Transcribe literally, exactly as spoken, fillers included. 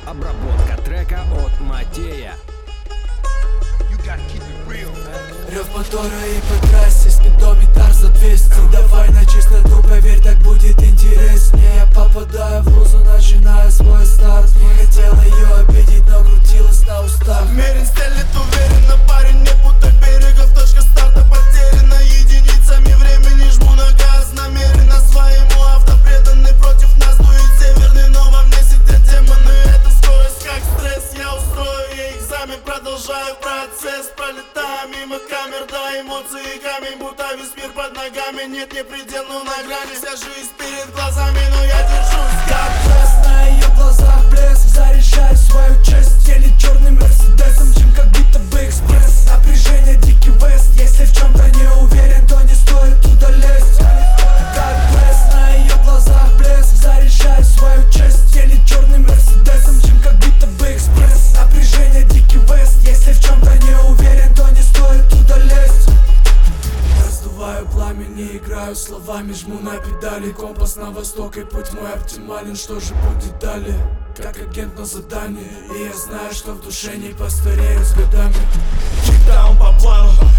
Обработка трека от Матея. Рев мотора и по трассе, спидометр за двести. Давай на чистоту, поверь, так будет интереснее. Я попадаю в лузу, начинаю свой старт. Не хотел ее обидеть, но крутилась на устах. Мерин стелит уверенно, парень, не путай берегов. Точка старта потеряна единицами времени. Жму на газ намеренно, своему авто преданный. Против нас дует северный, но во мне сидят демоны. Это скорость как стресс, я устрою ей экзамен. Продолжаю процесс, пролетаю мимо камер. Да, эмоции камень, будто весь мир под ногами. Нет, не предел, но на грани. Вся жизнь перед глазами, но я держусь. Как блеск, на ее глазах блеск. Заряжаю свою честь, еле черным мерседесом. Чем как будто бы экспресс. Напряжение, дикий вест. Если в чем-то не уверен, то не стоит туда лезть. Как блеск, на ее глазах блеск. Заряжаю свою честь, еле черным мерседесом. Чем как будто бы экспресс. Напряжение, дикий вест. Если в чем-то не уверен, то не стоит туда лезть. Раздуваю пламя, не играю словами. Жму на педали, компас на восток, и путь мой оптимален. Что же будет далее? Как агент на задании. И я знаю, что в душе не постарею с годами. Чекдаун по плану,